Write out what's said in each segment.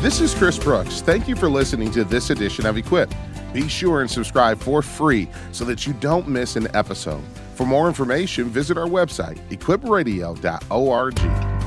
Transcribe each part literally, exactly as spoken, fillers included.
This is Chris Brooks. Thank you for listening to this edition of Equip. Be sure and subscribe for free so that you don't miss an episode. For more information, visit our website, equip radio dot org.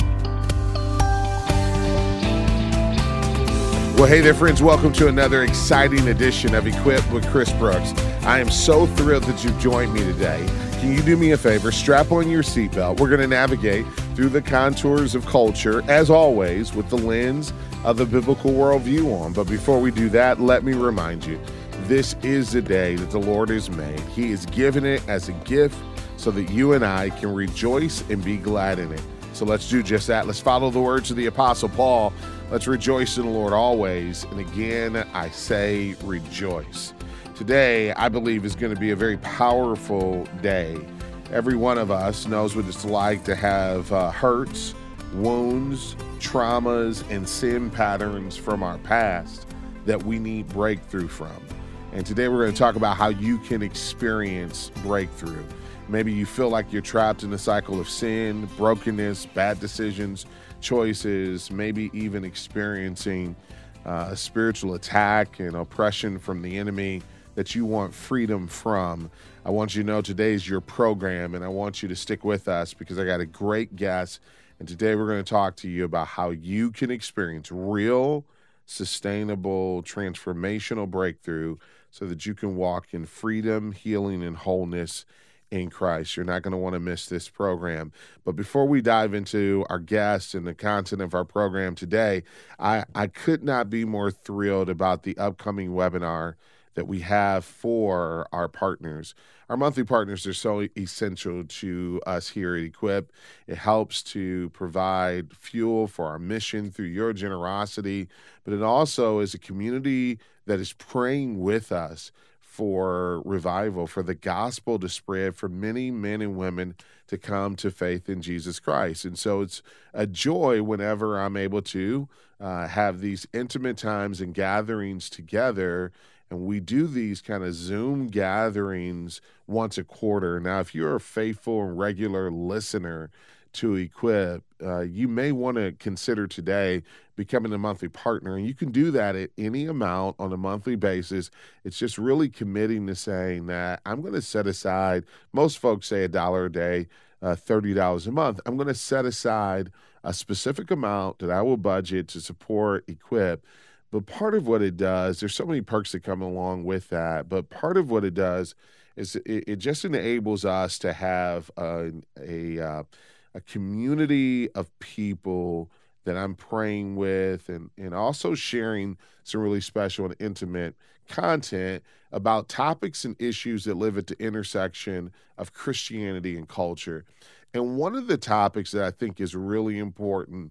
Well, hey there, friends. Welcome to another exciting edition of Equip with Chris Brooks. I am so thrilled that you've joined me today. Can you do me a favor? Strap on your seatbelt. We're going to navigate through the contours of culture, as always, with the lens of the biblical worldview on. But before we do that, let me remind you, this is the day that the Lord has made. He has given it as a gift so that you and I can rejoice and be glad in it. So let's do just that. Let's follow the words of the Apostle Paul. Let's rejoice in the Lord always. And again, I say rejoice. Today, I believe, is going to be a very powerful day. Every one of us knows what it's like to have uh, hurts, wounds, traumas, and sin patterns from our past that we need breakthrough from. And today we're going to talk about how you can experience breakthrough. Maybe you feel like you're trapped in a cycle of sin, brokenness, bad decisions, choices, maybe even experiencing uh, a spiritual attack and oppression from the enemy that you want freedom from. I want you to know today's your program, and I want you to stick with us because I got a great guest. And today we're going to talk to you about how you can experience real, sustainable, transformational breakthrough so that you can walk in freedom, healing, and wholeness in Christ. You're not going to want to miss this program. But before we dive into our guests and the content of our program today, I, I could not be more thrilled about the upcoming webinar that we have for our partners. Our monthly partners are so essential to us here at Equip. It helps to provide fuel for our mission through your generosity, but it also is a community that is praying with us for revival, for the gospel to spread, for many men and women to come to faith in Jesus Christ. And so it's a joy whenever I'm able to uh, have these intimate times and gatherings together. And we do these kind of Zoom gatherings once a quarter. Now, if you're a faithful and regular listener to Equip, uh, you may want to consider today becoming a monthly partner. And you can do that at any amount on a monthly basis. It's just really committing to saying that I'm going to set aside, most folks say a dollar a day, uh, thirty dollars a month. I'm going to set aside a specific amount that I will budget to support Equip. But part of what it does, there's so many perks that come along with that, but part of what it does is it, it just enables us to have a, a, uh, a community of people that I'm praying with and, and also sharing some really special and intimate content about topics and issues that live at the intersection of Christianity and culture. And one of the topics that I think is really important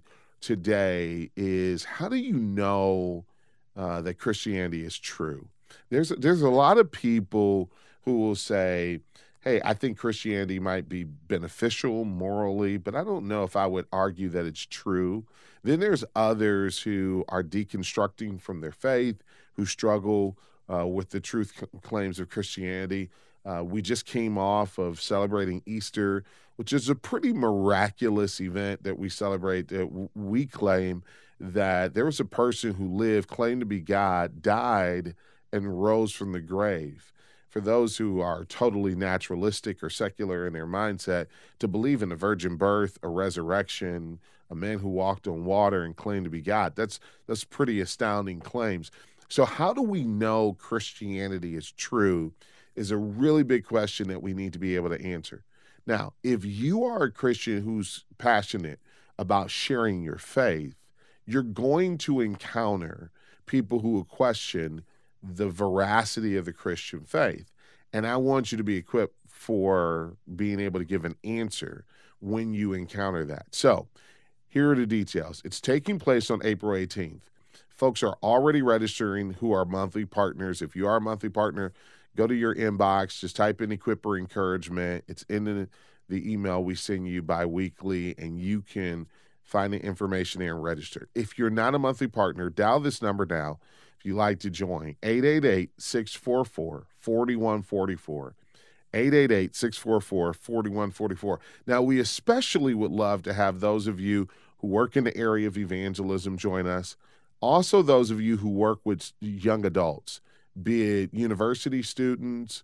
today is, how do you know uh, that Christianity is true? There's there's a lot of people who will say, hey, I think Christianity might be beneficial morally, but I don't know if I would argue that it's true. Then there's others who are deconstructing from their faith, who struggle uh, with the truth c- claims of Christianity. Uh, we just came off of celebrating Easter, which is a pretty miraculous event that we celebrate, that w- we claim that there was a person who lived, claimed to be God, died, and rose from the grave. For those who are totally naturalistic or secular in their mindset, to believe in a virgin birth, a resurrection, a man who walked on water and claimed to be God, that's that's pretty astounding claims. So how do we know Christianity is true is a really big question that we need to be able to answer. Now, if you are a Christian who's passionate about sharing your faith, you're going to encounter people who will question the veracity of the Christian faith. And I want you to be equipped for being able to give an answer when you encounter that. So here are the details. It's taking place on April eighteenth. Folks are already registering who are monthly partners. If you are a monthly partner, go to your inbox, just type in Equipper Encouragement. It's in the, the email we send you bi-weekly, and you can find the information there and register. If you're not a monthly partner, dial this number now if you'd like to join, eight eight eight, six four four, four one four four, eight eight eight, six four four, four one four four. Now, we especially would love to have those of you who work in the area of evangelism join us. Also, those of you who work with young adults, be it university students,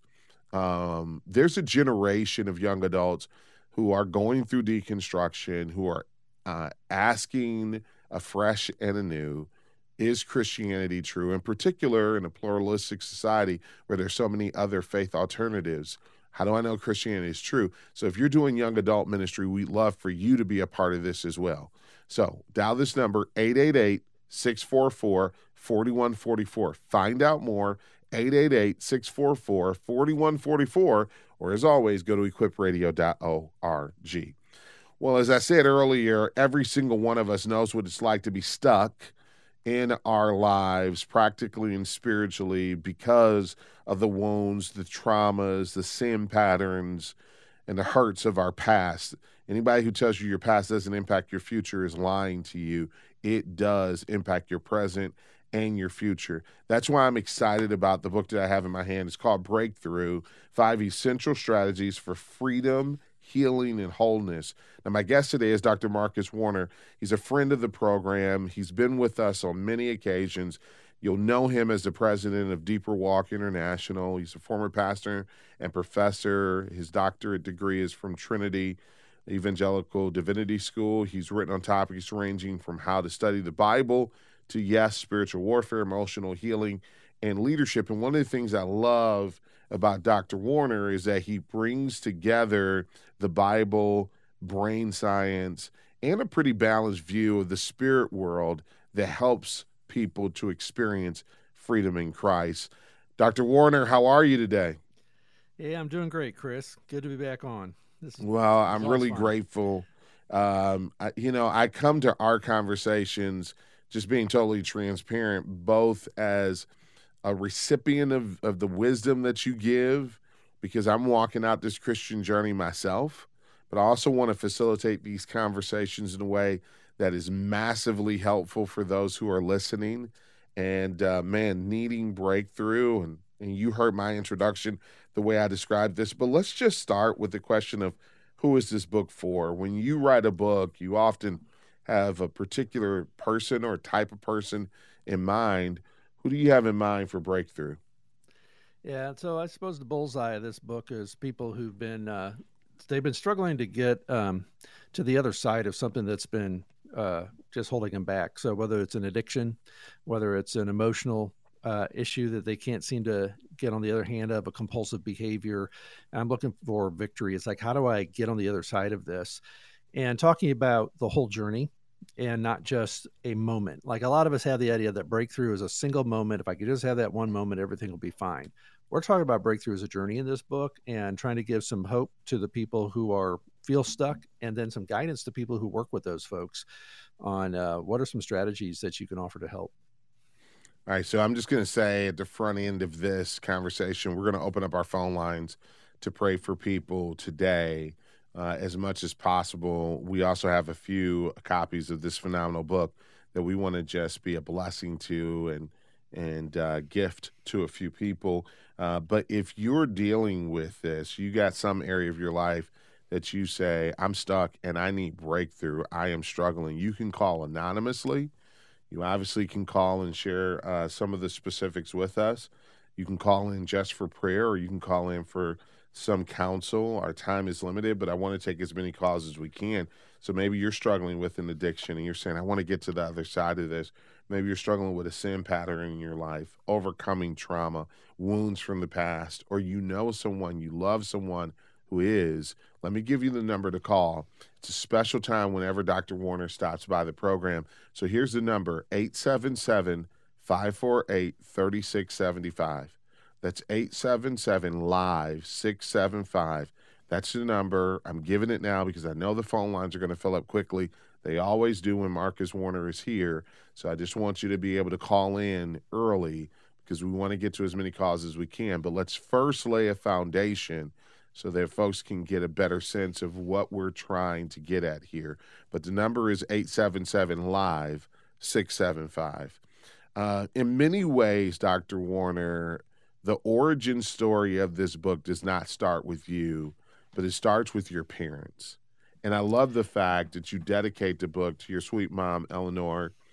um, there's a generation of young adults who are going through deconstruction, who are uh, asking afresh and anew, is Christianity true? In particular, in a pluralistic society where there's so many other faith alternatives, how do I know Christianity is true? So if you're doing young adult ministry, we'd love for you to be a part of this as well. So dial this number, eight eight eight, six four four, four one four four. Find out more, eight eight eight, six four four, four one four four, or as always, go to equip radio dot org. Well, as I said earlier, every single one of us knows what it's like to be stuck in our lives, practically and spiritually, because of the wounds, the traumas, the sin patterns, and the hurts of our past. Anybody who tells you your past doesn't impact your future is lying to you. It does impact your present and your future. That's why I'm excited about the book that I have in my hand. It's called Breakthrough, Five Essential Strategies for Freedom, Healing, and Wholeness. Now, my guest today is Doctor Marcus Warner. He's a friend of the program. He's been with us on many occasions. You'll know him as the president of Deeper Walk International. He's a former pastor and professor. His doctorate degree is from Trinity Evangelical Divinity School. He's written on topics ranging from how to study the Bible to, yes, spiritual warfare, emotional healing, and leadership. And one of the things I love about Doctor Warner is that he brings together the Bible, brain science, and a pretty balanced view of the spirit world that helps people to experience freedom in Christ. Doctor Warner, how are you today? Yeah, I'm doing great, Chris. Good to be back on. This is, well, I'm really fun. grateful. Um, I, you know, I come to our conversations just being totally transparent, both as a recipient of, of the wisdom that you give, because I'm walking out this Christian journey myself, but I also want to facilitate these conversations in a way that is massively helpful for those who are listening and, uh, man, needing breakthrough. And, and you heard my introduction, the way I described this, but let's just start with the question of who is this book for? When you write a book, you often have a particular person or type of person in mind. Who do you have in mind for Breakthrough? Yeah, so I suppose the bullseye of this book is people who've been, uh, they've been struggling to get um, to the other side of something that's been uh, just holding them back. So whether it's an addiction, whether it's an emotional uh, issue that they can't seem to get on the other hand of, a compulsive behavior, I'm looking for victory. It's like, how do I get on the other side of this? And talking about the whole journey, and not just a moment. Like a lot of us have the idea that breakthrough is a single moment. If I could just have that one moment, everything will be fine. We're talking about breakthrough as a journey in this book and trying to give some hope to the people who are feel stuck, and then some guidance to people who work with those folks on uh, what are some strategies that you can offer to help. All right. So I'm just going to say at the front end of this conversation, we're going to open up our phone lines to pray for people today. Uh, as much as possible. We also have a few copies of this phenomenal book that we want to just be a blessing to and and uh, gift to a few people. Uh, but if you're dealing with this, you got some area of your life that you say, I'm stuck and I need breakthrough, I am struggling, you can call anonymously. You obviously can call and share uh, some of the specifics with us. You can call in just for prayer, or you can call in for some counsel. Our time is limited, but I want to take as many calls as we can. So maybe you're struggling with an addiction and you're saying, I want to get to the other side of this. Maybe you're struggling with a sin pattern in your life, overcoming trauma, wounds from the past, or you know someone, you love someone who is. Let me give you the number to call. It's a special time whenever Doctor Warner stops by the program. So here's the number, eight seven seven, five four eight, three six seven five. That's eight seven seven, live, six seven five. That's the number. I'm giving it now because I know the phone lines are going to fill up quickly. They always do when Marcus Warner is here. So I just want you to be able to call in early because we want to get to as many calls as we can. But let's first lay a foundation so that folks can get a better sense of what we're trying to get at here. But the number is eight seven seven, live, six seven five. Uh, in many ways, Doctor Warner, the origin story of this book does not start with you, but it starts with your parents. And I love the fact that you dedicate the book to your sweet mom, Eleanor,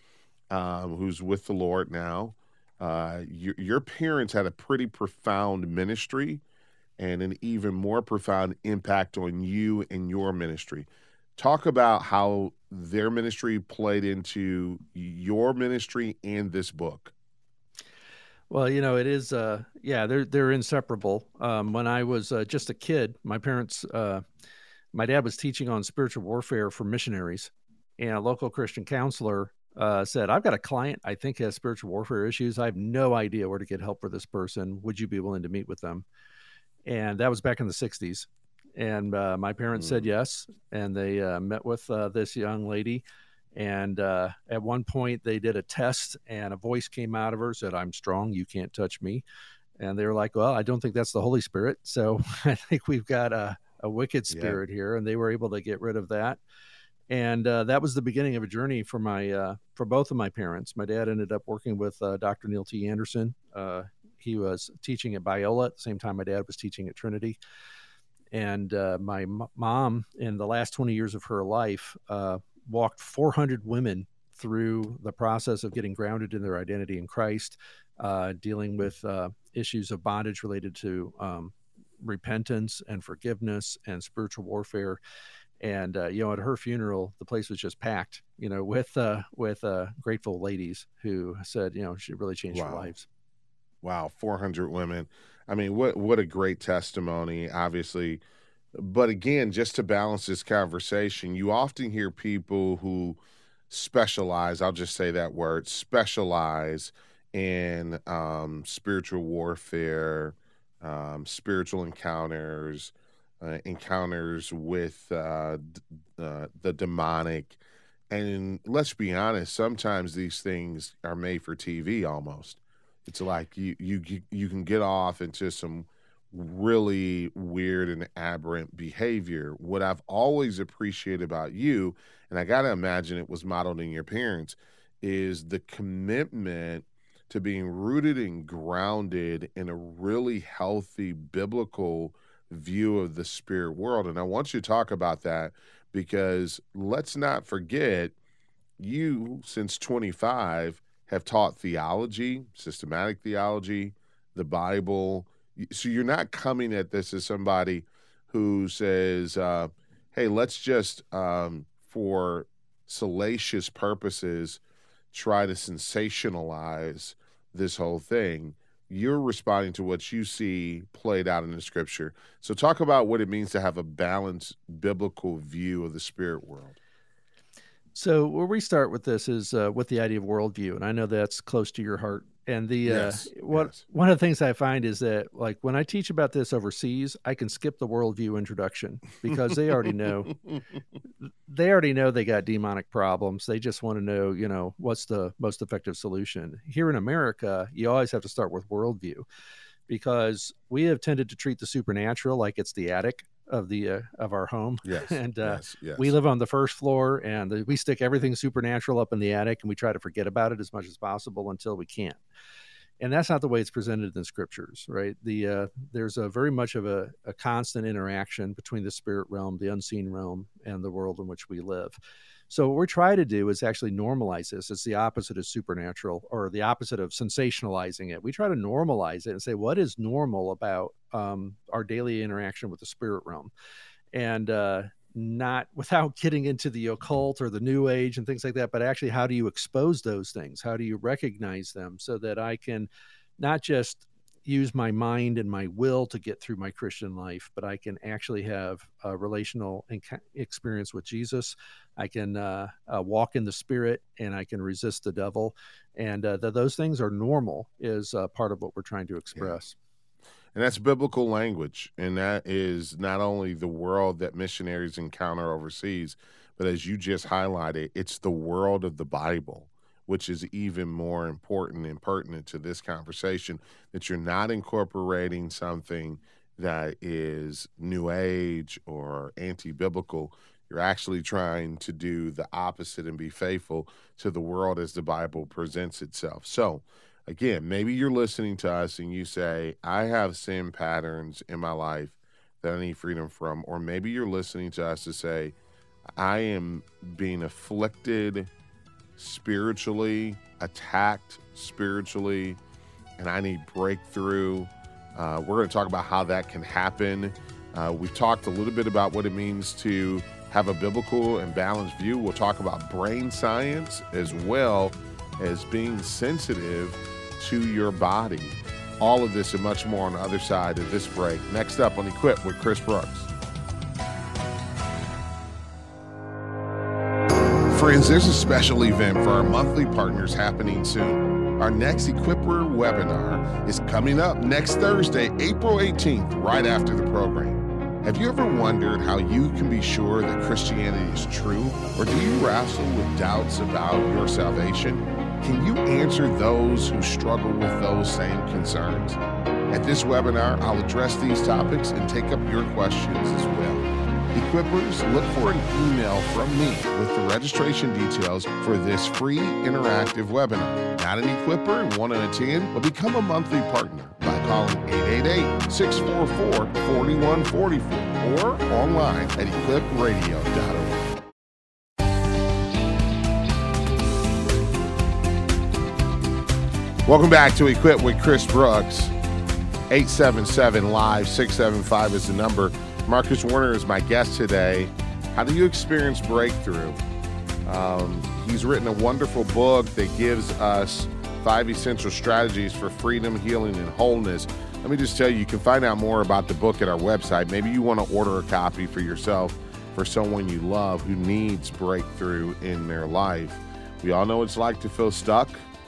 um, who's with the Lord now. Uh, your, your parents had a pretty profound ministry and an even more profound impact on you and your ministry. Talk about how their ministry played into your ministry and this book. Well, you know, it is, uh, yeah, they're they're inseparable. Um, when I was uh, just a kid, my parents, uh, my dad was teaching on spiritual warfare for missionaries, and a local Christian counselor uh, said, "I've got a client I think has spiritual warfare issues. I have no idea where to get help for this person. Would you be willing to meet with them?" And that was back in the sixties. And uh, my parents said Mm. yes, and they uh, met with uh, this young lady. And uh, at one point, they did a test, and a voice came out of her, said, "I'm strong. You can't touch me." And they were like, "Well, I don't think that's the Holy Spirit. So I think we've got a, a wicked Yeah. spirit here." And they were able to get rid of that. And uh, that was the beginning of a journey for my uh, for both of my parents. My dad ended up working with uh, Doctor Neil T. Anderson. Uh, he was teaching at Biola at the same time my dad was teaching at Trinity. And uh, my m- mom, in the last twenty years of her life, uh, walked four hundred women through the process of getting grounded in their identity in Christ, uh, dealing with uh, issues of bondage related to um, repentance and forgiveness and spiritual warfare. And, uh, you know, at her funeral, the place was just packed, you know, with uh, with uh, grateful ladies who said, you know, she really changed their Wow. lives. Wow, four hundred women. I mean, what what a great testimony, obviously. But again, just to balance this conversation, you often hear people who specialize, I'll just say that word, specialize in um, spiritual warfare, um, spiritual encounters, uh, encounters with uh, d- uh, the demonic. And let's be honest, sometimes these things are made for T V almost. It's like you you you you can get off into some really weird and aberrant behavior. What I've always appreciated about you, and I got to imagine it was modeled in your parents, is the commitment to being rooted and grounded in a really healthy biblical view of the spirit world. And I want you to talk about that because let's not forget you, since twenty-five, have taught theology, systematic theology, the Bible. So you're not coming at this as somebody who says, uh, hey, let's just, um, for salacious purposes, try to sensationalize this whole thing. You're responding to what you see played out in the scripture. So talk about what it means to have a balanced biblical view of the spirit world. So where we start with this is uh, with the idea of worldview, and I know that's close to your heart. And the uh, Yes, what yes. one of the things I find is that, like, when I teach about this overseas, I can skip the worldview introduction because they already know they already know they got demonic problems. They just want to know, you know, what's the most effective solution. Here in America, you always have to start with worldview because we have tended to treat the supernatural like it's the attic of the uh, of our home. Yes, and uh, yes, yes. we live on the first floor, and the, we stick everything supernatural up in the attic, and we try to forget about it as much as possible until we can't. And that's not the way it's presented in scriptures, right? The uh, there's a very much of a, a constant interaction between the spirit realm, the unseen realm, and the world in which we live. So what we try to do is actually normalize this. It's the opposite of supernatural, or the opposite of sensationalizing it. We try to normalize it and say, what is normal about um, our daily interaction with the spirit realm? And uh, not without getting into the occult or the new age and things like that, but actually, how do you expose those things? How do you recognize them so that I can not just use my mind and my will to get through my Christian life, but I can actually have a relational enc- experience with Jesus. I can uh, uh, walk in the spirit, and I can resist the devil. And uh, that those things are normal is uh, part of what we're trying to express. Yeah. And that's biblical language. And that is not only the world that missionaries encounter overseas, but as you just highlighted, it's the world of the Bible, which is even more important and pertinent to this conversation, that you're not incorporating something that is new age or anti-biblical. You're actually trying to do the opposite and be faithful to the world as the Bible presents itself. So again, maybe you're listening to us and you say, I have sin patterns in my life that I need freedom from. Or maybe you're listening to us to say, I am being afflicted spiritually, attacked spiritually, and I need breakthrough. Uh, we're going to talk about how that can happen. Uh, we've talked a little bit about what it means to have a biblical and balanced view. We'll talk about brain science as well as being sensitive to your body. All of this and much more on the other side of this break. Next up on Equip with Chris Brooks. Friends, there's a special event for our monthly partners happening soon. Our next Equipper webinar is coming up next Thursday, April eighteenth, right after the program. Have you ever wondered how you can be sure that Christianity is true? Or do you wrestle with doubts about your salvation? Can you answer those who struggle with those same concerns? At this webinar, I'll address these topics and take up your questions as well. Equippers, look for an email from me with the registration details for this free interactive webinar. Not an Equipper and want to attend? Well, become a monthly partner by calling eight eight eight, six four four, four one four four or online at equip radio dot org. Welcome back to Equip with Chris Brooks. eight seven seven live six seven five is the number. Marcus Warner is my guest today. How do you experience breakthrough? Um, he's written a wonderful book that gives us five essential strategies for freedom, healing, and wholeness. Let me just tell you, you can find out more about the book at our website. Maybe you want to order a copy for yourself, for someone you love who needs breakthrough in their life. We all know what it's like to feel stuck,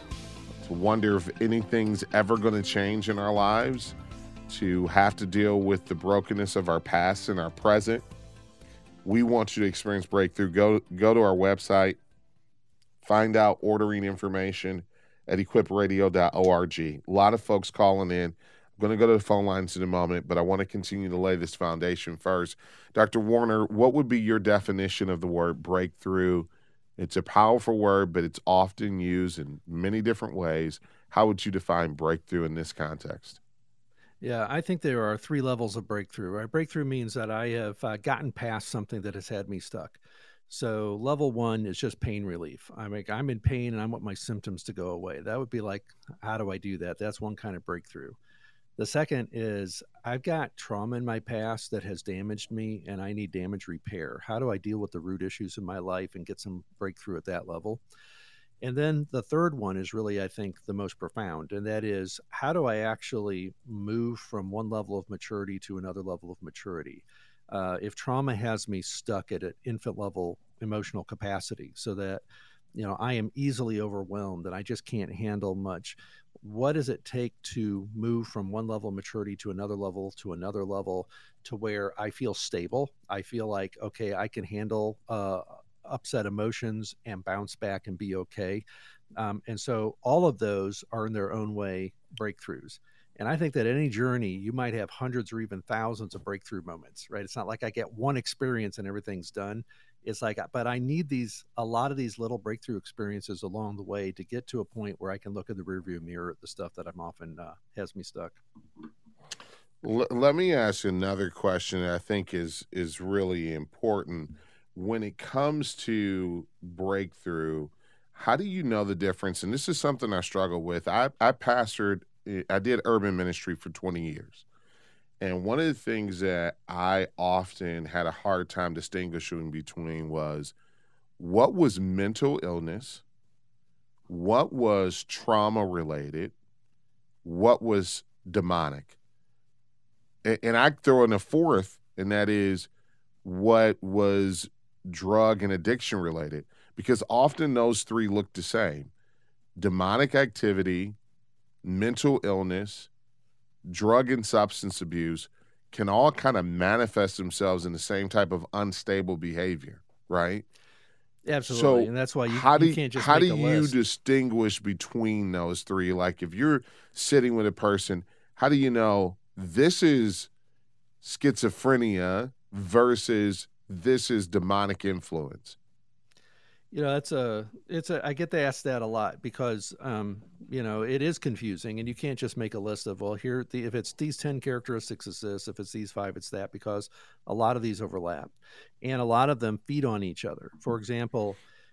to wonder if anything's ever going to change in our lives, to have to deal with the brokenness of our past and our present. We want you to experience breakthrough. Go, go to our website, find out ordering information at equip radio dot org. A lot of folks calling in. I'm going to go to the phone lines in a moment, but I want to continue to lay this foundation first. Doctor Warner, what would be your definition of the word breakthrough? It's a powerful word, but it's often used in many different ways. How would you define breakthrough in this context? Yeah, I think there are three levels of breakthrough, right? Breakthrough means that I have uh, gotten past something that has had me stuck. So level one is just pain relief. I mean, I'm in pain and I want my symptoms to go away. That would be like, how do I do that? That's one kind of breakthrough. The second is I've got trauma in my past that has damaged me and I need damage repair. How do I deal with the root issues in my life and get some breakthrough at that level? And then the third one is really, I think, the most profound, and that is, how do I actually move from one level of maturity to another level of maturity? Uh, if trauma has me stuck at an infant level emotional capacity so that, you know, I am easily overwhelmed and I just can't handle much, what does it take to move from one level of maturity to another level to another level to where I feel stable? I feel like, okay, I can handle uh upset emotions and bounce back and be okay. Um, and so all of those are in their own way breakthroughs. And I think that any journey, you might have hundreds or even thousands of breakthrough moments, right? It's not like I get one experience and everything's done. It's like, but I need these, a lot of these little breakthrough experiences along the way to get to a point where I can look in the rearview mirror at the stuff that I'm often uh, has me stuck. L- let me ask another question that I think is is really important. When it comes to breakthrough, how do you know the difference? And this is something I struggle with. I, I pastored, I did urban ministry for twenty years. And one of the things that I often had a hard time distinguishing between was what was mental illness, what was trauma related, what was demonic. And, and I throw in a fourth, and that is what was drug and addiction related, because often those three look the same. Demonic activity, mental illness, drug and substance abuse can all kind of manifest themselves in the same type of unstable behavior, right? Absolutely. So and that's why you, how do, you can't just how make do a you list. distinguish between those three? Like if you're sitting with a person, how do you know this is schizophrenia versus this is demonic influence? You know, that's a, it's a, I get to ask that a lot because, um, you know, it is confusing and you can't just make a list of, well, here, the, if it's these ten characteristics, it's this, if it's these five, it's that, because a lot of these overlap and a lot of them feed on each other. For example,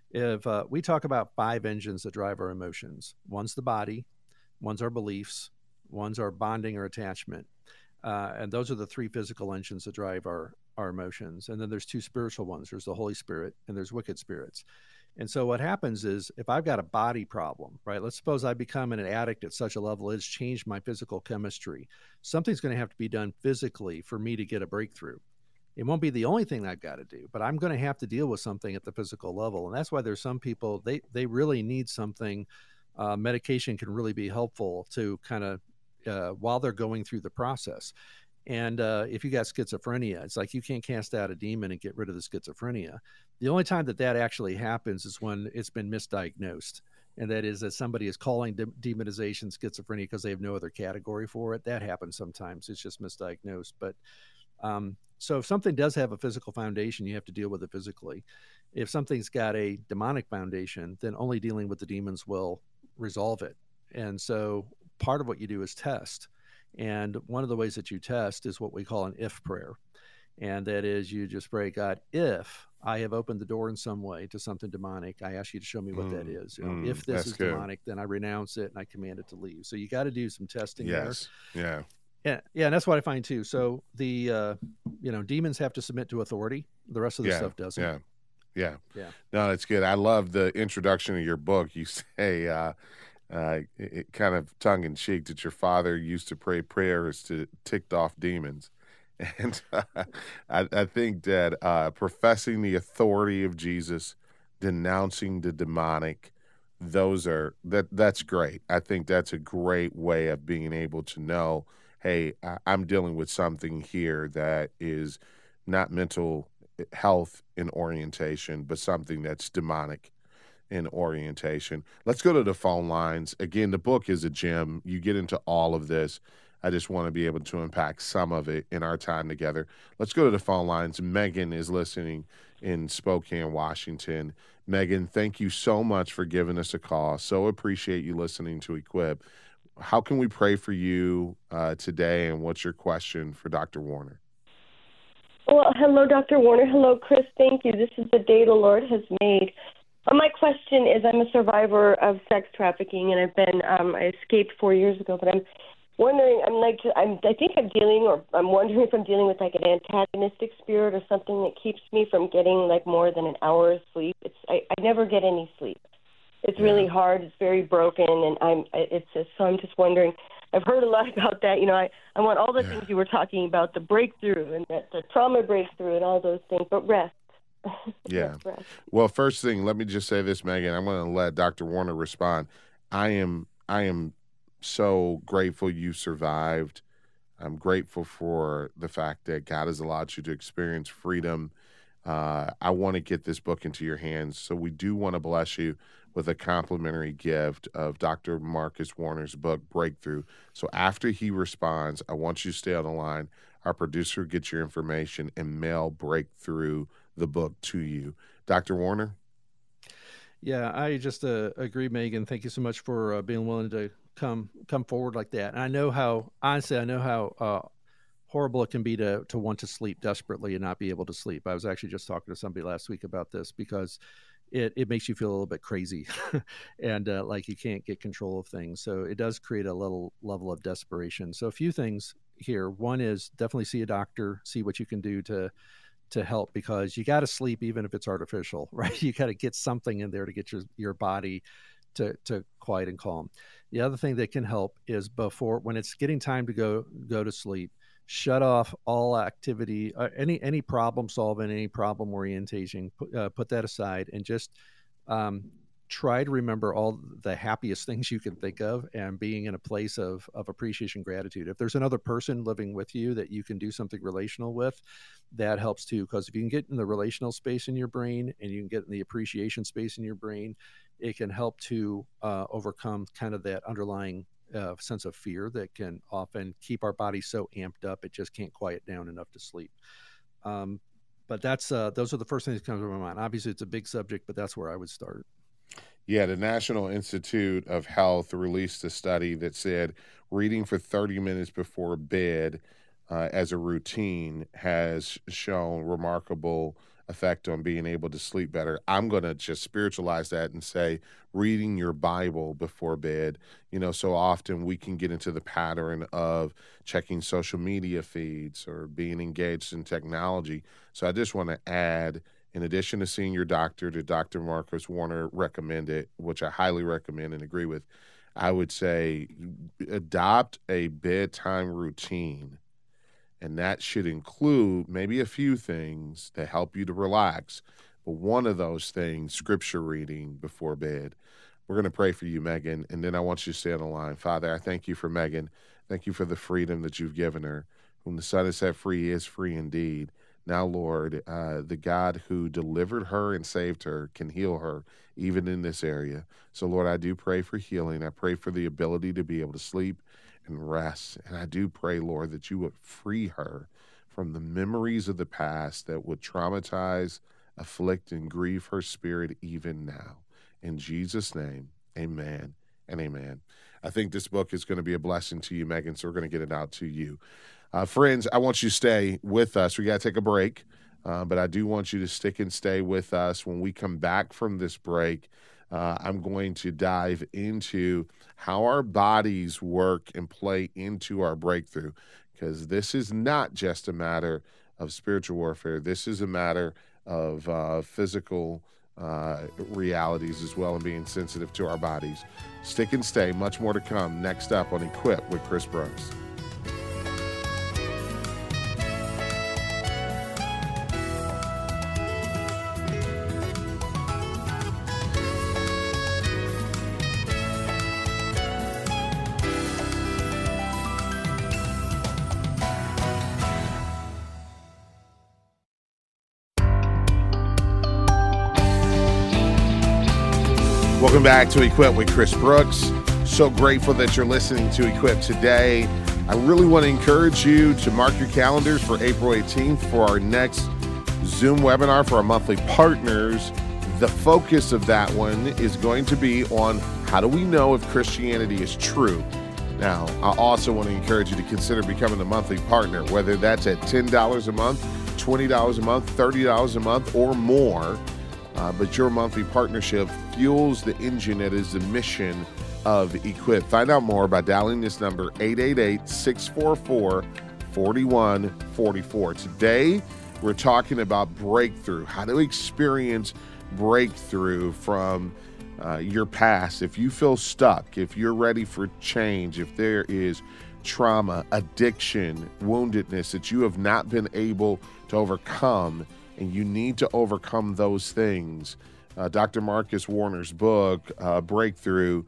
If uh, we talk about five engines that drive our emotions, one's the body, one's our beliefs, one's our bonding or attachment. Uh, and those are the three physical engines that drive our, our emotions. And then there's two spiritual ones. There's the Holy Spirit and there's wicked spirits. And so what happens is if I've got a body problem, right, let's suppose I become an addict at such a level, it's changed my physical chemistry. Something's going to have to be done physically for me to get a breakthrough. It won't be the only thing I've got to do, but I'm going to have to deal with something at the physical level. And that's why there's some people, they, they really need something. Uh, medication can really be helpful to kind of, uh, while they're going through the process. And uh, if you got schizophrenia, it's like you can't cast out a demon and get rid of the schizophrenia. The only time that that actually happens is when it's been misdiagnosed. And that is that somebody is calling de- demonization schizophrenia because they have no other category for it. That happens sometimes. It's just misdiagnosed. But um, so if something does have a physical foundation, you have to deal with it physically. If something's got a demonic foundation, then only dealing with the demons will resolve it. And so part of what you do is test. And one of the ways that you test is what we call an if prayer. And that is you just pray, God, if I have opened the door in some way to something demonic, I ask you to show me what mm, that is. You know, mm, if this is good. demonic, then I renounce it and I command it to leave. So you got to do some testing yes. there. Yeah. Yeah. Yeah. And that's what I find too. So the, uh, you know, demons have to submit to authority. The rest of the yeah, stuff doesn't. Yeah. Yeah. Yeah. No, that's good. I love the introduction of your book. You say, uh, Uh, it, it kind of tongue in cheek that your father used to pray prayers to ticked off demons. And uh, I, I think that uh, professing the authority of Jesus, denouncing the demonic, those are that that's great. I think that's a great way of being able to know, hey, I, I'm dealing with something here that is not mental health in orientation, but something that's demonic in orientation. Let's go to the phone lines. Again, the book is a gem. You get into all of this. I just want to be able to unpack some of it in our time together. Let's go to the phone lines. Megan is listening in Spokane, Washington. Megan, thank you so much for giving us a call. So appreciate you listening to Equip. How can we pray for you uh, today, and what's your question for Doctor Warner? Well, hello, Doctor Warner. Hello, Chris. Thank you. This is the day the Lord has made. Uh, my question is, I'm a survivor of sex trafficking, and I've been, um, I escaped four years ago, but I'm wondering, I'm like, I'm, I think I'm dealing, or I'm wondering if I'm dealing with like an antagonistic spirit or something that keeps me from getting like more than an hour of sleep. It's, I, I never get any sleep. It's yeah. really hard. It's very broken, and I'm, it's just, so I'm just wondering, I've heard a lot about that. You know, I, I want all the yeah. things you were talking about, the breakthrough and the, the trauma breakthrough and all those things, but rest. Yeah. Well, first thing, let me just say this, Megan. I'm going to let Doctor Warner respond. I am, I am so grateful you survived. I'm grateful for the fact that God has allowed you to experience freedom. Uh, I want to get this book into your hands, so we do want to bless you with a complimentary gift of Doctor Marcus Warner's book, Breakthrough. So after he responds, I want you to stay on the line. Our producer gets your information and mail Breakthrough, the book, to you. Doctor Warner? Yeah, I just uh, agree, Megan. Thank you so much for uh, being willing to come come forward like that. And I know how, honestly, I know how uh, horrible it can be to to want to sleep desperately and not be able to sleep. I was actually just talking to somebody last week about this because it, it makes you feel a little bit crazy and uh, like you can't get control of things. So it does create a little level of desperation. So a few things here. One is definitely see a doctor, see what you can do to to help, because you got to sleep even if it's artificial, right? You got to get something in there to get your, your body to, to quiet and calm. The other thing that can help is before, when it's getting time to go, go to sleep, shut off all activity, uh, any, any problem solving, any problem orientation, put, uh, put that aside and just um, try to remember all the happiest things you can think of and being in a place of, of appreciation, gratitude. If there's another person living with you that you can do something relational with, that helps too. Because if you can get in the relational space in your brain and you can get in the appreciation space in your brain, it can help to uh, overcome kind of that underlying uh, sense of fear that can often keep our body so amped up it just can't quiet down enough to sleep. Um, but that's uh, those are the first things that come to my mind. Obviously, it's a big subject, but that's where I would start. Yeah, the National Institute of Health released a study that said reading for thirty minutes before bed uh, as a routine has shown remarkable effect on being able to sleep better. I'm going to just spiritualize that and say reading your Bible before bed. You know, so often we can get into the pattern of checking social media feeds or being engaged in technology. So I just want to add, in addition to seeing your doctor, to Doctor Marcus Warner recommended, which I highly recommend and agree with, I would say adopt a bedtime routine. And that should include maybe a few things that help you to relax. But one of those things, scripture reading before bed. We're going to pray for you, Megan, and then I want you to stay on the line. Father, I thank you for Megan. Thank you for the freedom that you've given her. Whom the Son has set free is free indeed. Now, Lord, uh, the God who delivered her and saved her can heal her even in this area. So, Lord, I do pray for healing. I pray for the ability to be able to sleep and rest. And I do pray, Lord, that you would free her from the memories of the past that would traumatize, afflict, and grieve her spirit even now. In Jesus' name, amen and amen. I think this book is going to be a blessing to you, Megan, so we're going to get it out to you. Uh, friends, I want you to stay with us. We got to take a break, uh, but I do want you to stick and stay with us. When we come back from this break, Uh, I'm going to dive into how our bodies work and play into our breakthrough, because this is not just a matter of spiritual warfare. This is a matter of uh, physical uh, realities as well, and being sensitive to our bodies. Stick and stay. Much more to come next up on Equip with Chris Brooks. Welcome back to Equip with Chris Brooks. So grateful that you're listening to Equip today. I really want to encourage you to mark your calendars for April eighteenth for our next Zoom webinar for our monthly partners. The focus of that one is going to be on how do we know if Christianity is true. Now, I also want to encourage you to consider becoming a monthly partner, whether that's at ten dollars a month, twenty dollars a month, thirty dollars a month, or more. Uh, but your monthly partnership fuels the engine that is the mission of Equip. Find out more by dialing this number, eight eight eight, six four four, four one four four. Today, we're talking about breakthrough, how to experience breakthrough from uh, your past. If you feel stuck, if you're ready for change, if there is trauma, addiction, woundedness that you have not been able to overcome, and you need to overcome those things, uh, Doctor Marcus Warner's book, uh, Breakthrough,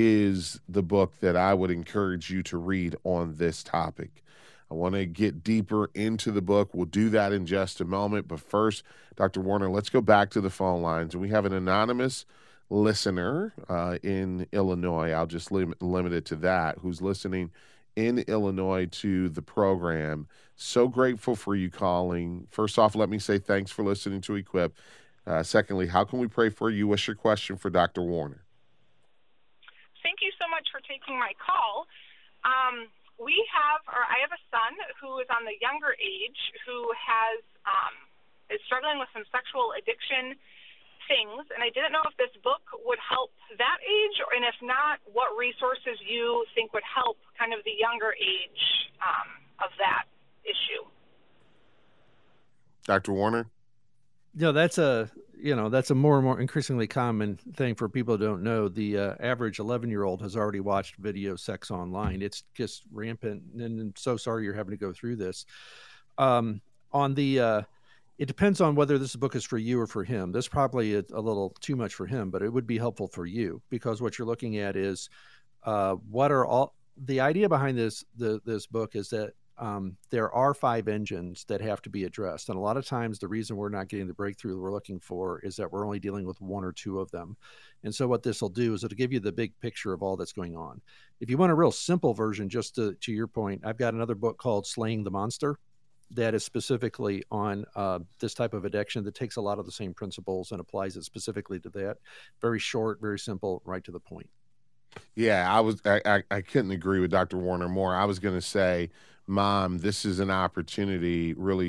is the book that I would encourage you to read on this topic. I want to get deeper into the book. We'll do that in just a moment. But first, Doctor Warner, let's go back to the phone lines. And we have an anonymous listener uh, in Illinois. I'll just lim- limit it to that, who's listening in Illinois to the program. So grateful for you calling. First off, let me say thanks for listening to Equip. Uh, secondly, how can we pray for you? What's your question for Doctor Warner? Thank you so much for taking my call. Um, we have, or I have a son who is on the younger age who has um, is struggling with some sexual addiction things, and I didn't know if this book would help that age, or, and if not, what resources you think would help kind of the younger age um, of that issue. Doctor Warner? Yeah, that's a, you know, that's a more and more increasingly common thing for people who don't know. The uh, average eleven-year-old has already watched video sex online. It's just rampant, and I'm so sorry you're having to go through this. Um, on the, uh, it depends on whether this book is for you or for him. This probably is a little too much for him, but it would be helpful for you, because what you're looking at is uh, what are all, the idea behind this, the, this book is that Um, there are five engines that have to be addressed. And a lot of times the reason we're not getting the breakthrough we're looking for is that we're only dealing with one or two of them. And so what this will do is it'll give you the big picture of all that's going on. If you want a real simple version, just to, to your point, I've got another book called Slaying the Monster that is specifically on uh, this type of addiction that takes a lot of the same principles and applies it specifically to that. Very short, very simple, right to the point. Yeah, I was. I, I, I couldn't agree with Doctor Warner more. I was going to say, Mom, this is an opportunity really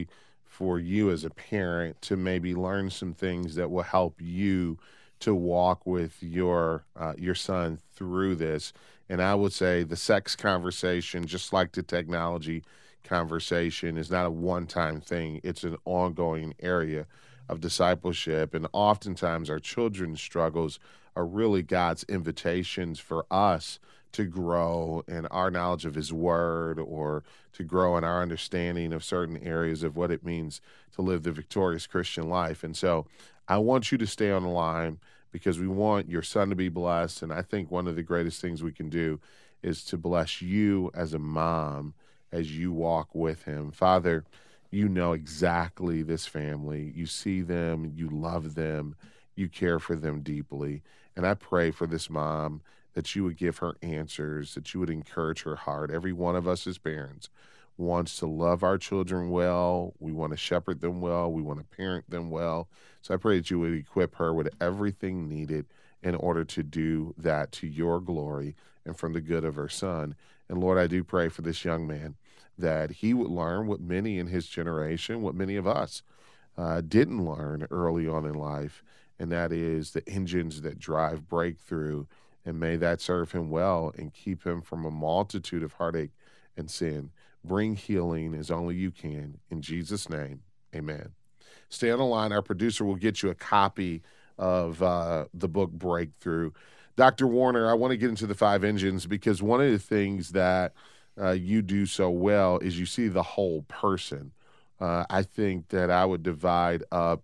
for you as a parent to maybe learn some things that will help you to walk with your uh, your son through this. And I would say the sex conversation, just like the technology conversation, is not a one-time thing. It's an ongoing area of discipleship. And oftentimes our children's struggles are really God's invitations for us to grow in our knowledge of his word, or to grow in our understanding of certain areas of what it means to live the victorious Christian life. And so I want you to stay on the line, because we want your son to be blessed. And I think one of the greatest things we can do is to bless you as a mom as you walk with him. Father, you know exactly this family. You see them, you love them, you care for them deeply. And I pray for this mom that you would give her answers, that you would encourage her heart. Every one of us as parents wants to love our children well. We want to shepherd them well. We want to parent them well. So I pray that you would equip her with everything needed in order to do that to your glory and from the good of her son. And Lord, I do pray for this young man, that he would learn what many in his generation, what many of us uh, didn't learn early on in life, and that is the engines that drive breakthrough. And may that serve him well and keep him from a multitude of heartache and sin. Bring healing as only you can. In Jesus' name, amen. Stay on the line. Our producer will get you a copy of uh, the book Breakthrough. Doctor Warner, I want to get into the five engines, because one of the things that uh, you do so well is you see the whole person. Uh, I think that I would divide up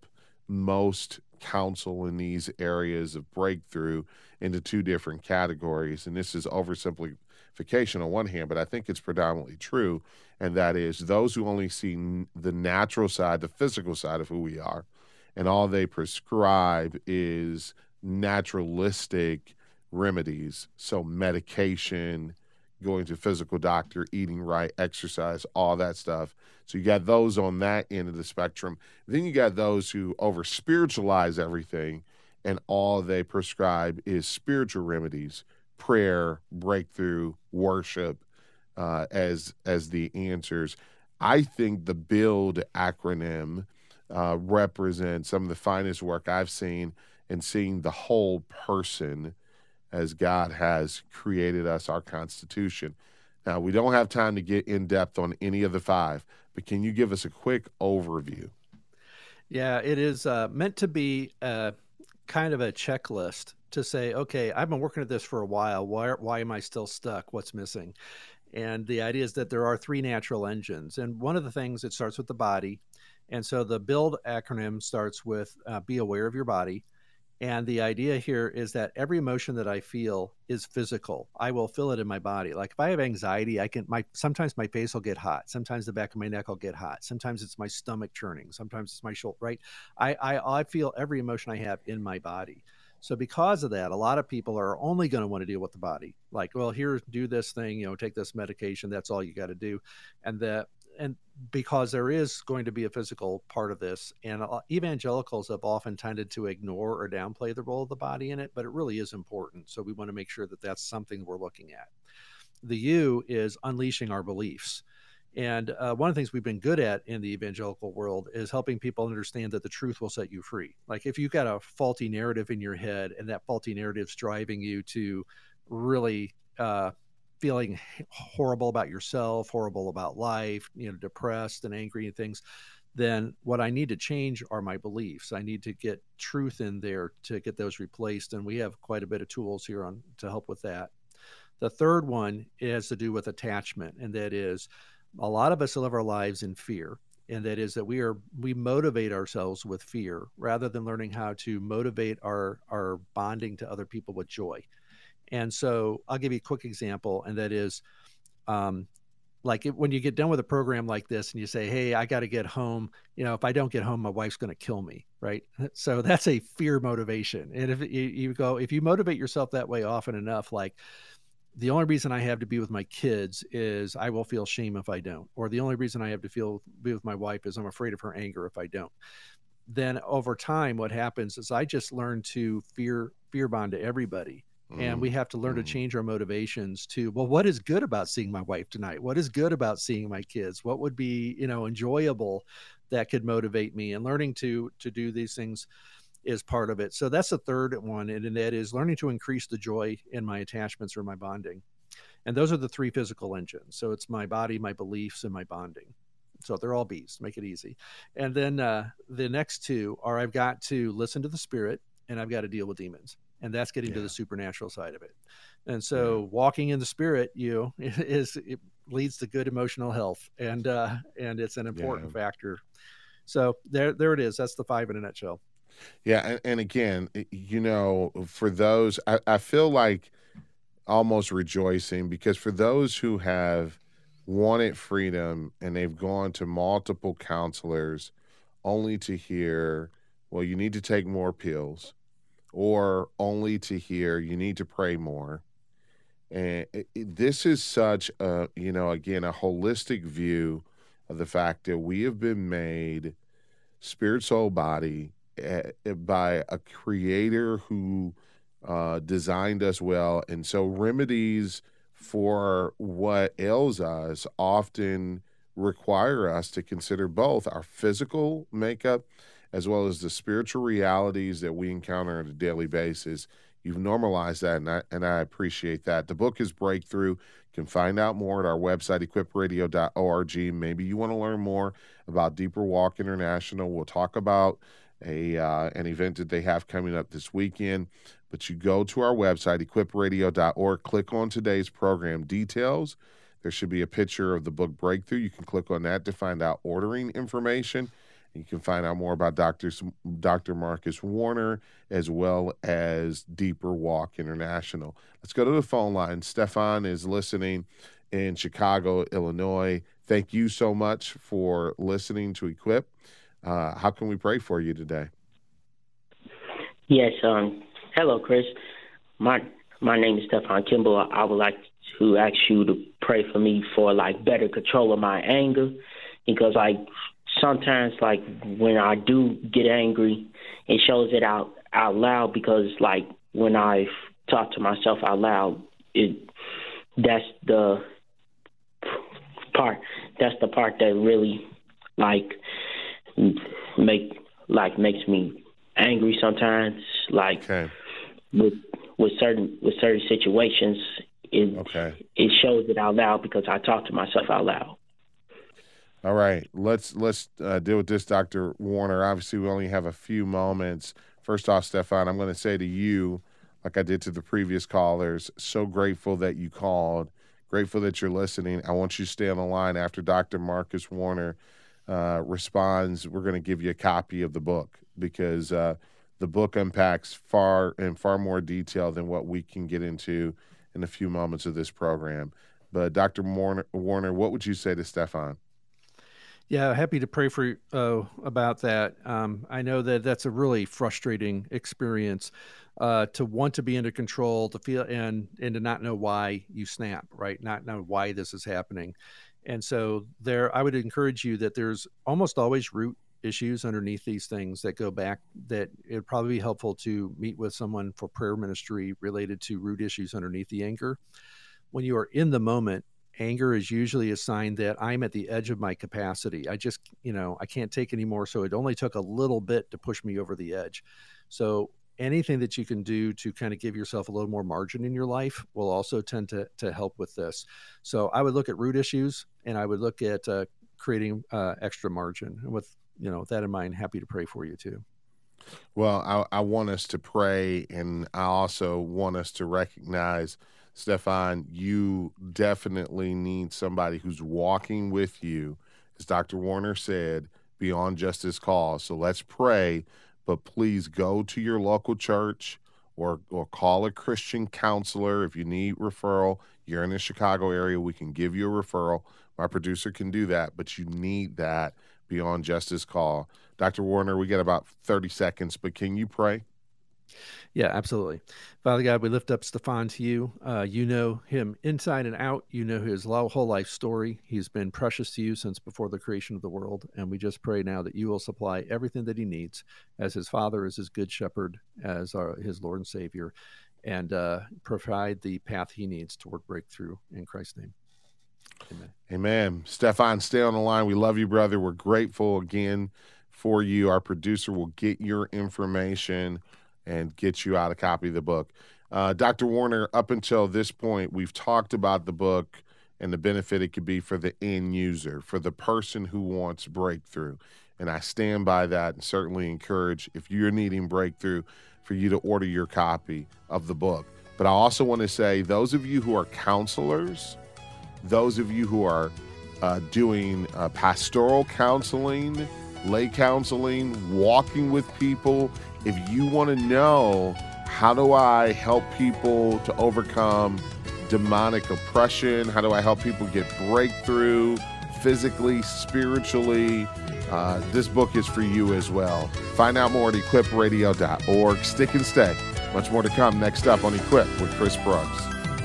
most counsel in these areas of breakthrough into two different categories. And this is oversimplification on one hand, but I think it's predominantly true. And that is those who only see the natural side, the physical side of who we are, and all they prescribe is naturalistic remedies. So medication, going to physical doctor, eating right, exercise, all that stuff. So you got those on that end of the spectrum. Then you got those who over spiritualize everything, and all they prescribe is spiritual remedies, prayer, breakthrough, worship, uh, as as the answers. I think the BUILD acronym uh, represents some of the finest work I've seen in seeing the whole person as God has created us, our Constitution. Now, we don't have time to get in depth on any of the five, but can you give us a quick overview? Yeah, it is uh, meant to be uh, kind of a checklist to say, okay, I've been working at this for a while. Why, why am I still stuck? What's missing? And the idea is that there are three natural engines. And one of the things, it starts with the body. And so the BUILD acronym starts with uh, be aware of your body. And the idea here is that every emotion that I feel is physical. I will feel it in my body. Like if I have anxiety, I can, my, sometimes my face will get hot. Sometimes the back of my neck will get hot. Sometimes it's my stomach churning. Sometimes it's my shoulder, right? I, I, I feel every emotion I have in my body. So because of that, a lot of people are only going to want to deal with the body. Like, well, here, do this thing, you know, take this medication. That's all you got to do. And that, and because there is going to be a physical part of this, and evangelicals have often tended to ignore or downplay the role of the body in it, but it really is important. So we want to make sure that that's something we're looking at. The U is unleashing our beliefs. And uh, one of the things we've been good at in the evangelical world is helping people understand that the truth will set you free. Like if you've got a faulty narrative in your head, and that faulty narrative's driving you to really uh, feeling horrible about yourself, horrible about life, you know, depressed and angry and things, then what I need to change are my beliefs. I need to get truth in there to get those replaced. And we have quite a bit of tools here on to help with that. The third one has to do with attachment. And that is, a lot of us live our lives in fear. And that is that we are, we motivate ourselves with fear rather than learning how to motivate our, our bonding to other people with joy. And so I'll give you a quick example. And that is, um, like it, when you get done with a program like this and you say, hey, I got to get home. You know, if I don't get home, my wife's going to kill me. Right. So that's a fear motivation. And if you, you go, if you motivate yourself that way often enough, like the only reason I have to be with my kids is I will feel shame if I don't, or the only reason I have to feel be with my wife is I'm afraid of her anger if I don't. Then over time, what happens is I just learn to fear, fear bond to everybody. And we have to learn to change our motivations to, well, what is good about seeing my wife tonight? What is good about seeing my kids? What would be, you know, enjoyable? that could motivate me, and learning to to do these things is part of it. So that's the third one, and that is learning to increase the joy in my attachments or my bonding. And those are the three physical engines. So it's my body, my beliefs, and my bonding. So they're all B's, make it easy. And then uh, the next two are I've got to listen to the Spirit, and I've got to deal with demons. And that's getting yeah. to the supernatural side of it. And so yeah. walking in the Spirit, you know, is it leads to good emotional health, and uh, and it's an important yeah. factor. So there, there it is. That's the five in a nutshell. Yeah, and, and again, you know, for those, I, I feel like almost rejoicing, because for those who have wanted freedom and they've gone to multiple counselors only to hear, well, you need to take more pills, or only to hear you need to pray more. And it, it, this is such a, you know, again, a holistic view of the fact that we have been made spirit, soul, body uh, by a creator who uh, designed us well. And so remedies for what ails us often require us to consider both our physical makeup as well as the spiritual realities that we encounter on a daily basis. You've normalized that, and I, and I appreciate that. The book is Breakthrough. You can find out more at our website, equip radio dot org. Maybe you want to learn more about Deeper Walk International. We'll talk about a uh, an event that they have coming up this weekend. But you go to our website, equip radio dot org, click on today's program details. There should be a picture of the book Breakthrough. You can click on that to find out ordering information. You can find out more about Doctor Doctor Marcus Warner, as well as Deeper Walk International. Let's go to the phone line. Stefan is listening in Chicago, Illinois. Thank you so much for listening to Equip. Uh, how can we pray for you today? Yes. Um, hello, Chris. My my name is Stefan Kimball. I would like to ask you to pray for me for like better control of my anger, because like sometimes, like, when I do get angry, it shows it out, out loud, because, like, when I talk to myself out loud, it that's the part, that's the part that really, like, make, like, makes me angry sometimes, like, okay. with, with certain, with certain situations, it, okay. it shows it out loud because I talk to myself out loud. All right, let's let's uh, deal with this, Doctor Warner. Obviously, we only have a few moments. First off, Stefan, I'm going to say to you, like I did to the previous callers, so grateful that you called, grateful that you're listening. I want you to stay on the line. After Doctor Marcus Warner uh, responds, we're going to give you a copy of the book, because uh, the book unpacks far in far more detail than what we can get into in a few moments of this program. But Doctor Warner, Warner, what would you say to Stefan? Yeah, happy to pray for uh, about that. Um, I know that that's a really frustrating experience, uh, to want to be under control, to feel and and to not know why you snap, right? Not know why this is happening. And so there, I would encourage you that there's almost always root issues underneath these things that go back, that it'd probably be helpful to meet with someone for prayer ministry related to root issues underneath the anger. When you are in the moment, anger is usually a sign that I'm at the edge of my capacity. I just, you know, I can't take anymore. So it only took a little bit to push me over the edge. So anything that you can do to kind of give yourself a little more margin in your life will also tend to, to help with this. So I would look at root issues, and I would look at uh, creating uh, extra margin. And with, you know, that in mind, happy to pray for you too. Well, I, I want us to pray, and I also want us to recognize, Stefan, you definitely need somebody who's walking with you, as Doctor Warner said, beyond just his call. So let's pray, but please go to your local church or or call a Christian counselor. If you need referral, you're in the Chicago area, we can give you a referral. My producer can do that, but you need that beyond just his call. Doctor Warner, we got about thirty seconds, but can you pray? Yeah, absolutely. Father God, we lift up Stefan to you. Uh, you know him inside and out. You know his whole life story. He's been precious to you since before the creation of the world. And we just pray now that you will supply everything that he needs as his father, as his good shepherd, as our, his Lord and Savior, and uh, provide the path he needs toward breakthrough in Christ's name. Amen. Amen. Stefan, stay on the line. We love you, brother. We're grateful again for you. Our producer will get your information and get you out a copy of the book. Uh, Doctor Warner, up until this point, we've talked about the book and the benefit it could be for the end user, for the person who wants breakthrough. And I stand by that and certainly encourage, if you're needing breakthrough, for you to order your copy of the book. But I also want to say, those of you who are counselors, those of you who are uh, doing uh, pastoral counseling, lay counseling, walking with people, if you want to know, how do I help people to overcome demonic oppression? How do I help people get breakthrough physically, spiritually? Uh, this book is for you as well. Find out more at equip radio dot org. Stick and stay. Much more to come next up on Equip with Chris Brooks.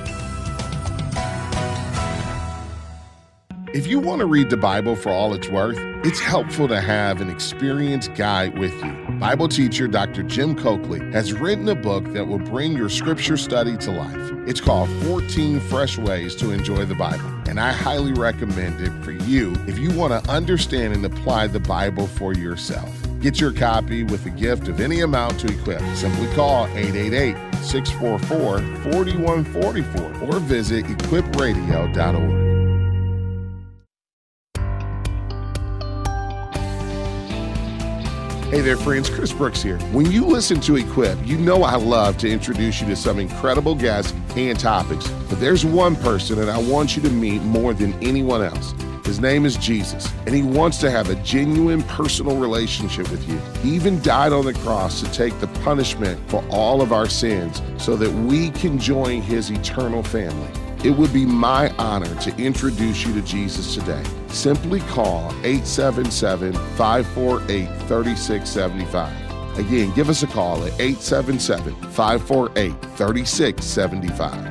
If you want to read the Bible for all it's worth, it's helpful to have an experienced guide with you. Bible teacher Doctor Jim Coakley has written a book that will bring your scripture study to life. It's called fourteen Fresh Ways to Enjoy the Bible, and I highly recommend it for you if you want to understand and apply the Bible for yourself. Get your copy with a gift of any amount to Equip. Simply call eight eight eight, six four four, four one four four or visit equip radio dot org. Hey there, friends. Chris Brooks here. When you listen to Equip, you know I love to introduce you to some incredible guests and topics. But there's one person that I want you to meet more than anyone else. His name is Jesus, and he wants to have a genuine personal relationship with you. He even died on the cross to take the punishment for all of our sins so that we can join his eternal family. It would be my honor to introduce you to Jesus today. Simply call eight seven seven, five four eight, three six seven five. Again, give us a call at eight seven seven, five four eight, three six seven five.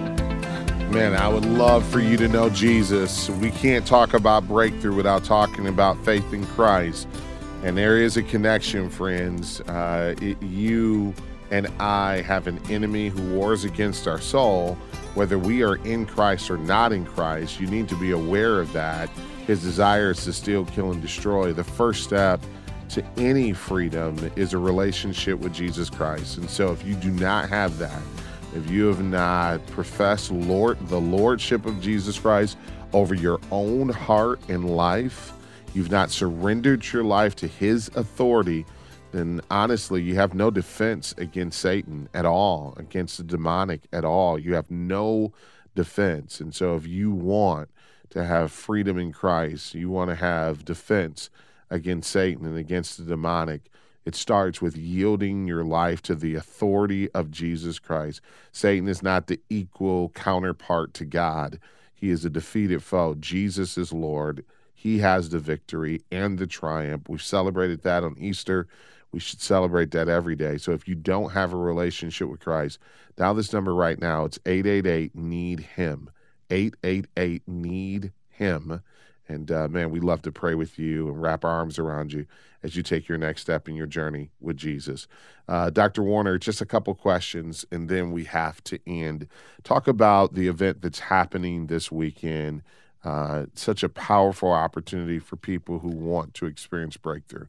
Man, I would love for you to know Jesus. We can't talk about breakthrough without talking about faith in Christ. And there is a connection, friends. Uh, it, you and I have an enemy who wars against our soul. Whether we are in Christ or not in Christ, you need to be aware of that. His desire is to steal, kill, and destroy. The first step to any freedom is a relationship with Jesus Christ. And so if you do not have that, if you have not professed Lord, the Lordship of Jesus Christ over your own heart and life, you've not surrendered your life to his authority, then honestly, you have no defense against Satan at all, against the demonic at all. You have no defense. And so if you want to have freedom in Christ, you want to have defense against Satan and against the demonic, it starts with yielding your life to the authority of Jesus Christ. Satan is not the equal counterpart to God. He is a defeated foe. Jesus is Lord. He has the victory and the triumph. We've celebrated that on Easter. We should celebrate that every day. So if you don't have a relationship with Christ, dial this number right now. It's eight eight eight, need him. eight eight eight, need him. And uh, man, we love to pray with you and wrap our arms around you as you take your next step in your journey with Jesus. Uh, Doctor Warner, just a couple questions, and then we have to end. Talk about the event that's happening this weekend. Uh, such a powerful opportunity for people who want to experience breakthrough.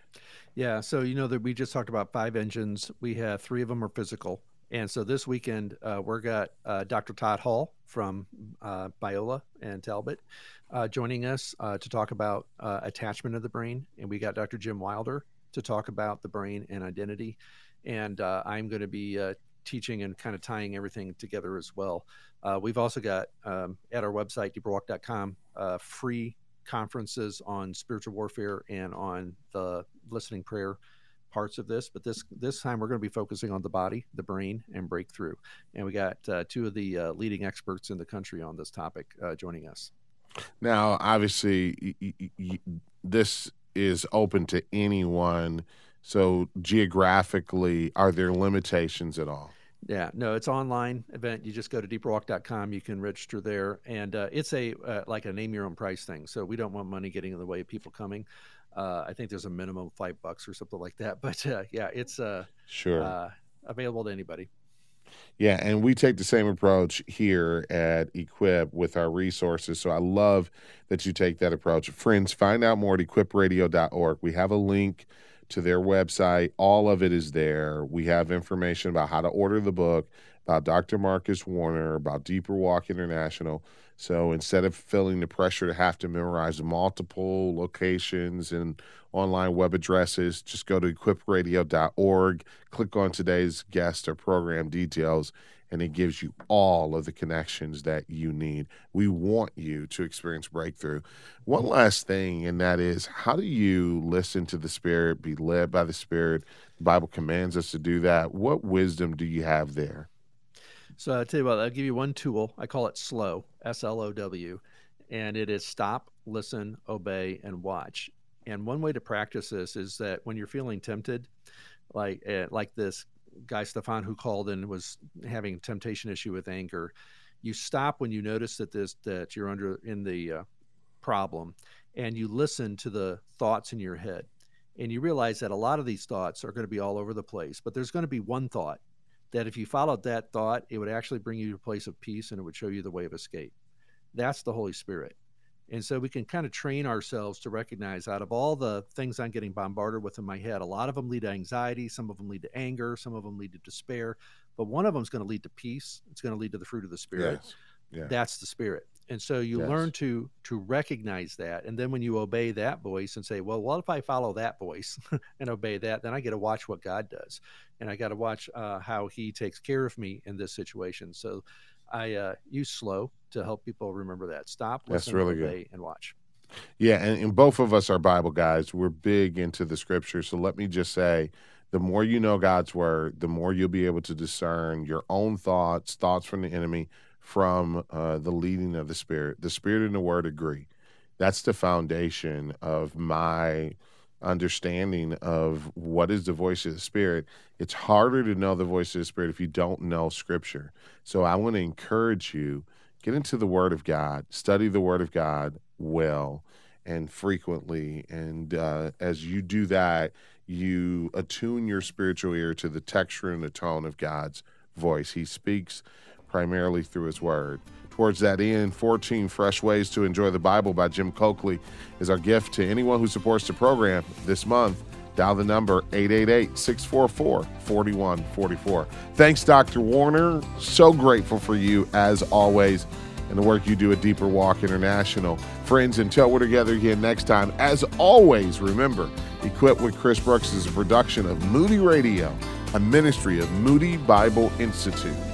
Yeah, so you know that we just talked about five engines. We have three of them are physical. And so this weekend, uh, we've got uh, Doctor Todd Hall from uh, Biola and Talbot uh, joining us uh, to talk about uh, attachment of the brain. And we got Doctor Jim Wilder to talk about the brain and identity. And uh, I'm going to be uh, teaching and kind of tying everything together as well. Uh, we've also got um, at our website, deeper walk dot com, uh, free conferences on spiritual warfare and on the listening prayer parts of this. But this this time we're going to be focusing on the body, the brain, and breakthrough. And we got uh, two of the uh, leading experts in the country on this topic uh, joining us. Now, obviously, y- y- y- this is open to anyone. So geographically, are there limitations at all? Yeah, no, it's an online event. You just go to deeper walk dot com. You can register there. And uh, it's a uh, like a name your own price thing. So we don't want money getting in the way of people coming. Uh, I think there's a minimum of five bucks or something like that. But uh, yeah, it's uh, sure uh, available to anybody. Yeah, and we take the same approach here at Equip with our resources. So I love that you take that approach. Friends, find out more at equip radio dot org. We have a link to their website. All of it is there. We have information about how to order the book, about Doctor Marcus Warner, about Deeper Walk International. So instead of feeling the pressure to have to memorize multiple locations and online web addresses, just go to equip radio dot org, click on today's guest or program details, and it gives you all of the connections that you need. We want you to experience breakthrough. One last thing, and that is, how do you listen to the Spirit, be led by the Spirit? The Bible commands us to do that. What wisdom do you have there? So I'll tell you what, I'll give you one tool. I call it SLOW, S L O W, and it is stop, listen, obey, and watch. And one way to practice this is that when you're feeling tempted, like uh, like this guy, Stefan, who called and was having temptation issue with anger, you stop when you notice that this that you're under in the uh, problem, and you listen to the thoughts in your head. And you realize that a lot of these thoughts are going to be all over the place, but there's going to be one thought that if you followed that thought, it would actually bring you to a place of peace and it would show you the way of escape. That's the Holy Spirit. And so we can kind of train ourselves to recognize, out of all the things I'm getting bombarded with in my head, a lot of them lead to anxiety, some of them lead to anger, some of them lead to despair, but one of them is going to lead to peace. It's going to lead to the fruit of the Spirit. Yes. Yeah. That's the Spirit. And so you Yes. learn to to recognize that. And then when you obey that voice and say, well, what if I follow that voice and obey that? Then I get to watch what God does. And I got to watch uh, how he takes care of me in this situation. So I uh, use SLOW to help people remember that. Stop, That's listen, really obey, good. and watch. Yeah, and, and both of us are Bible guys. We're big into the Scripture. So let me just say, the more you know God's Word, the more you'll be able to discern your own thoughts, thoughts from the enemy, from uh, the leading of the Spirit. The Spirit and the Word agree. That's the foundation of my understanding of what is the voice of the Spirit. It's harder to know the voice of the Spirit if you don't know Scripture. So I want to encourage you, get into the Word of God, study the Word of God well and frequently. And uh, as you do that, you attune your spiritual ear to the texture and the tone of God's voice. He speaks primarily through his word. Towards that end, fourteen Fresh Ways to Enjoy the Bible by Jim Coakley is our gift to anyone who supports the program this month. Dial the number eight eight eight, six four four, four one four four. Thanks, Doctor Warner. So grateful for you, as always, and the work you do at Deeper Walk International. Friends, until we're together again next time, as always, remember, Equipped with Chris Brooks is a production of Moody Radio, a ministry of Moody Bible Institute.